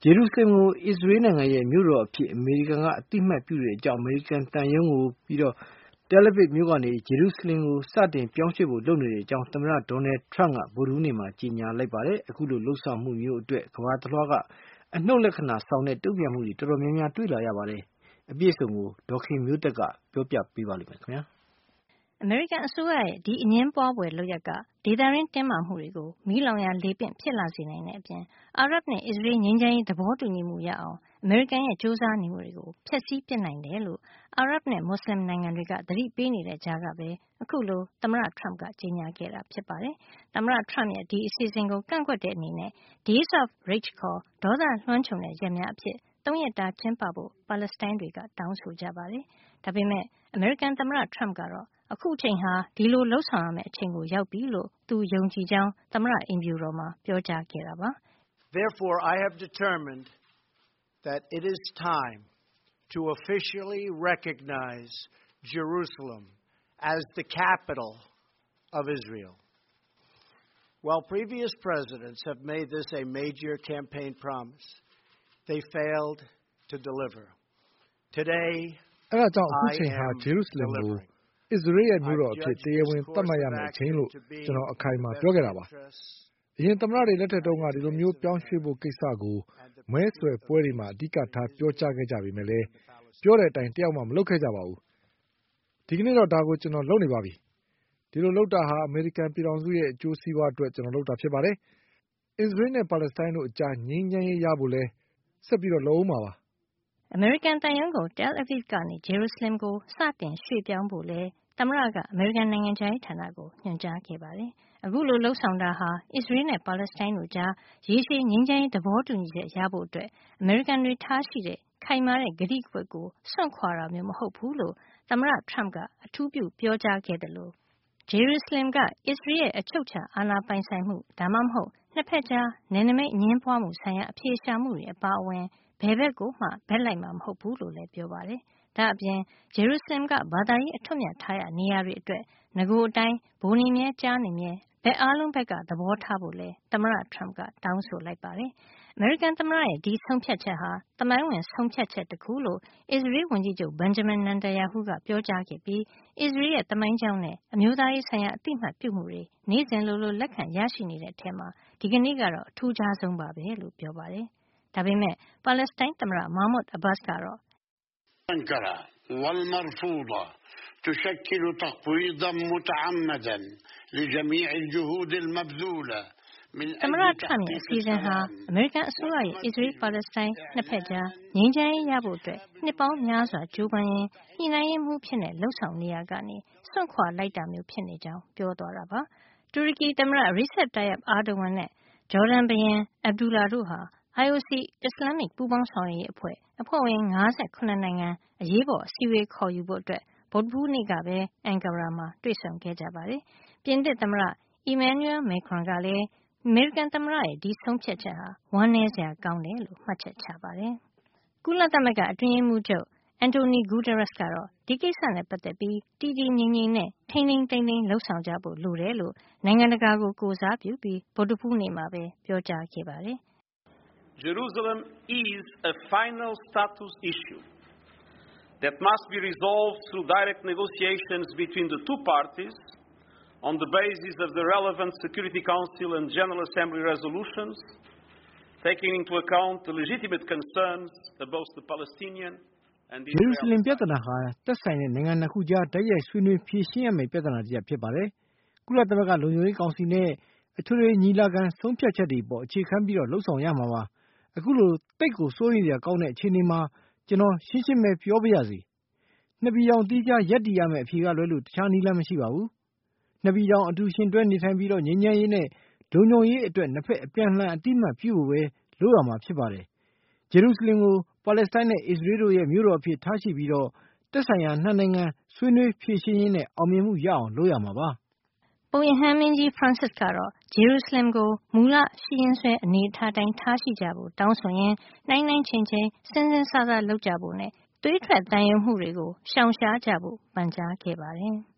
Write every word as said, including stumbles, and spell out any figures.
ဂျေရုဆလင်ကိုအစ္စရေးနိုင်ငံရဲ့မြို့တော်အဖြစ်အမေရိကန်ကအသိမှတ်ပြုတဲ့အကြောင်းအမေရိကန်တန်ယုံကိုပြီးတော့တယ်လီဗစ်မြို့ကနေဂျေရုဆလင်ကိုစတင်ပြောင်းရွှေ့ဖို့လုပ်နေတဲ့အကြောင်းသမ္မတဒေါ်နယ်ထရန့်ကဗုဒ္ဓဟူးနေ့မှာကြေညာလိုက်ပါတယ်။အခုလိုလှုပ်ဆောင်မှုမျိုးအတွက်ကမ္ဘာတစ်လွှားကအနှုတ်လက္ခဏာဆောင်တဲ့တုံ့ပြန်မှုတွေတော်တော်များများတွေ့လာရပါတယ်။အပြည့်အစုံကိုဒေါ်ခင်မျိုးသက်ကပြောပြပေးပါလိမ့်မယ်ခင်ဗျာ။အမေရိကန်အစိုးရရဲ့ဒီအငင်းပွားဖွယ်လုပ်ရပ်ကဒေသရင်းတင်းမာမှုတွေကိုမီးလောင်ရာလေပင့်ဖြစ်လာစေနိုင်တဲ့အပြင်အာရပ်နဲ့အစ္စရေးငြိမ်းချမ်းရေးသဘောတူညီမှုရအောင်အမေရိကန်ရဲ့ကြိုးစားနေမှုတွေကိုဖျက်ဆီးပစ်နိုင်တယ်လို့အာရပ်နဲ့မွတ်စလင်နိုင်ငံတွေကသတိပေးနေတဲ့ကြားကပဲအခုလိုသမ္မတထရမ့်ကကြေညာခဲ့တာဖြစ်ပါတယ်။သမ္မတထရမ့်ရဲ့ဒီအစီအစဉ်ကိုကန့်ကွက်တဲ့အနေနဲ့ Days of Rage ခေါ်ဒေါသလွှမ်းခြုံတဲ့ရက်များအဖြစ်သုံးရက်တာကျင်းပဖို့ပါလက်စတိုင်းတွေကတောင်းဆိုကြပါတယ်။ဒါပေမဲ့အမေရိကန်သမ္မတထရမ့်ကတော့အခုအချိန်ဟာဒီလိုလှုပ်ဆောင်ရမယ့်အချိန်ကိုရောက်ပြီလို့သူယုံကြည်ကြောင်းသမ္မတအိမ်ဖြူတော်မှာပြောကြားခဲ့တာပါ။ Therefore, I have determined that it is time to officially recognize Jerusalem as the capital of Israel. While previous presidents have made this a major campaign promise, they failed to deliver. Today, အဲဒါကြောင့်အခုချိန်ဟာဂျေရုဆလင်ကိုအစ္စရေးရဲ့မြို့တော်အဖြစ်တရားဝင်သတ်မှတ်ရမယ့်အချိန်လို့ကျွန်တော်အခိုင်အမာပြောခဲ့တာပါ။အရင်သမ္မတတွေလက်ထက်တုန်းကဒီလိုမျိုးပြောင်းရွှေ့ဖို့ကိစ္စကိုမဲဆွယ်ပွဲတွေမှာအဓိကထားပြောကြားခဲ့ကြပေမဲ့လည်းပြောတဲ့အတိုင်းတယောက်မှမလုပ်ခဲ့ကြပါဘူး။ဒီကနေ့တော့ဒါကိုကျွန်တော်လုပ်နေပါပြီ။ဒီလိုလုပ်တာဟာအမေရိကန်ပြည်ထောင်စုရဲ့အကျိုးစီးပွားအတွက်ကျွန်တော်လုပ်တာဖြစ်ပါတယ်။အစ္စရေးနဲ့ပါလက်စတိုင်းတို့အကြားငြိမ်းချမ်းရေးရဖို့လဲဆက်ပြီးတော့လုပ်အောင်ပါပါ။အမေရိကန်တန်ယုံကိုတယ်အဗစ်ကနေဂျေရုဆလင်ကိုစတင်ရွှေ့ပြောင်းဖို့လဲသမ္မတကအမေရိကန်နိုင်ငံခြားရေးဌာနကိုညွှန်ကြားခဲ့ပါတယ်။အခုလိုလှုပ်ဆောင်တာဟာအစ္စရေးနဲ့ပါလက်စတိုင်းတို့ကြားရေရှည်ငြိမ်းချမ်းရေးသဘောတူညီချက်ရဖို့အတွက်အမေရိကန်တွေထားရှိတဲ့ခိုင်မာတဲ့ကတိကဝတ်ကိုစွန့်ခွာတာမျိုးမဟုတ်ဘူးလို့သမ္မတထရမ့်ကအထူးပြုပြောကြားခဲ့တယ်လို့ဂျေရုဆလင်ကအစ္စရေးရဲ့အချုပ်အခြာအာဏာပိုင်ဆိုင်မှုဒါမှမဟုတ်နှစ်ဖက်ကြားနယ်နိမိတ်အငြင်းပွားမှုဆိုင်ရာအပြေရှားမှုတွေအပါအဝင်ဘယ်ဘက်ကိုမှဘက်လိုက်မှာမဟုတ်ဘူးလို့လည်းပြောပါတယ်။ဒါအပြင်ဂျေရုဆလင်ကဘာသာရေးအထွတ်မြတ်ထားရနေရာတွေအတွက်ငကိုအတိုင်းဘိုးနေမြဲကြားနေမြဲဘက်အားလုံးဘက်ကသဘောထားဖို့လဲသမ္မတထရမ့်ကတောင်းဆိုလိုက်ပါတယ်။အမေရိကန်သမ္မတရဲ့ဒီဆုံးဖြတ်ချက်ဟာသမိုင်းဝင်ဆုံးဖြတ်ချက်တစ်ခုလို့အစ္စရေးဝန်ကြီးချုပ်ဘန်ဂျမင်နန်တယာဟုကပြောကြားခဲ့ပြီးအစ္စရေးရဲ့သမိုင်းကြောင်းနဲ့အမျိုးသားရေးဆိုင်ရာအတိအမှတ်ပြုမှုတွေနေ့စဉ်လိုလိုလက်ခံရရှိနေတဲ့အထက်မှာဒီကနေ့ကတော့အထူးခြားဆုံးပါပဲလို့ပြောပါတယ်။ဒါပေမဲ့ပါလက်စတိုင်းသမ္မတမာမွတ်အဘတ်ကတော့ أنكرة والمرفوضة تشكل تقويضا متعمدا لجميع الجهود المبذولة من သမ္မတထရမ့်ရဲ့အစီအစဉ်ဟာအမေရိကန်အစိုးရရဲ့အစ္စရေးပါလက်စတိုင်းနှစ်ဖက်ကြားငြိမ်းချမ်းရေးရဖို့အတွက်နှစ်ပေါင်းများစွာကြိုးပမ်းရင်းညှိနှိုင်းရေးမှုဖြစ်တဲ့လှုပ်ဆောင်နေရကနေစွန့်ခွာလိုက်တာမျိုးဖြစ်နေကြောင်းပြောသွားတာပါ။တူရကီသမ္မတရီဆက်တိုင်ယပ်အာဒိုဝမ်နဲ့ဂျော်ဒန်ဘုရင်အဗ်ဒူလာတို့ဟာ အိုင် အို စီ အစ္စလာမစ်ပူးပေါင်းဆောင်ရွက်ရေးအဖွဲ့အဖွဲ့ဝင်၅၇နိုင်ငံအရေးပေါ်အစည်းအဝေးခေါ်ယူဖို့အတွက်ဗုဒ္ဓဟူးနေ့ကပဲအန်ကာရာမှာတွေ့ဆုံခဲ့ကြပါတယ်။ပြင်သစ်သမ္မတအီမန်နျူရယ်မက်ခရွန်ကလည်းအမေရိကန်သမ္မတရဲ့ဒီဆုံးဖြတ်ချက်ဟာဝမ်းနည်းစရာကောင်းတယ်လို့မှတ်ချက်ချပါတယ်။ကုလသမဂ္ဂအတွင်းရေးမှူးချုပ်အန်တိုနီဂူတာရက်စ်ကတော့ဒီကိစ္စနဲ့ပတ်သက်ပြီးတည်တည်ငြိမ်ငြိမ်နဲ့ထိန်းထိန်းသိမ်းသိမ်းလှုပ်ဆောင်ကြဖို့လိုတယ်လို့နိုင်ငံတကာကိုကိုယ်စားပြုပြီးဗုဒ္ဓဟူးနေ့မှာပဲပြောကြားခဲ့ပါတယ်။ Jerusalem is a final status issue that must be resolved through direct negotiations between the two parties on the basis of the relevant Security Council and General Assembly resolutions, taking into account the legitimate concerns of both the Palestinian and the Israeli Jerusalem ပြဿနာဟာသက်ဆိုင်တဲ့နိုင်ငံနှစ်ခုကြားတိုက်ရိုက်ဆွေးနွေးဖြေရှင်းရမယ့်ပြဿနာတစ်ရပ်ဖြစ်ပါတယ်။ကုလသမဂ္ဂလုံခြုံရေးကောင်စီနဲ့အထွေထွေညီလာခံဆုံးဖြတ်ချက်တွေပေါ်အခြေခံပြီးတော့လှုပ်ဆောင်ရမှာပါ။အခုလိုတိတ်ကိုစိုးရိမ်စရာကောင်းတဲ့အခြေအနေမှာကျွန်တော်ရှင်းရှင်းပဲပြောပြရစီ။နှစ်ပြည်အောင်တီးခြားရက်တည်ရမယ့်အဖြေကလွဲလို့တခြားနည်းလမ်းမရှိပါဘူး။နှစ်ပြည်အောင်အတူရှင်တွဲနေထိုင်ပြီးတော့ငြိမ်းချမ်းရေးနဲ့ဒုံညုံရေးအတွက်နှစ်ဖက်အပြန်အလှန်အတိအမှတ်ပြုဖို့ပဲလုပ်ရမှာဖြစ်ပါတယ်။ဂျေရုဆလင်ကိုပါလက်စတိုင်းနဲ့အစ္စရေးတို့ရဲ့မြို့တော်အဖြစ်ထားရှိပြီးတော့သက်ဆိုင်ရာနှစ်နိုင်ငံဆွေးနွေးဖြေရှင်းရင်းနဲ့အောင်မြင်မှုရအောင်လုပ်ရမှာပါ။ပုပ်ရဟန်းမင်းကြီးဖရန့်စစ်ကတော့ဂျေရုဆလင်ကိုမူလရှိရင်းဆွဲအနေထားတိုင်းထားရှိကြဖို့တောင်းဆိုရင်းနှိုင်းနှိုင်းချိန်ချိန်စဉ်းစဉ်းစားစားလုပ်ကြဖို့နဲ့သွေးထွက်တန်ရုံမှုတွေကိုရှောင်ရှားကြဖို့ပန်ကြားခဲ့ပါတယ်။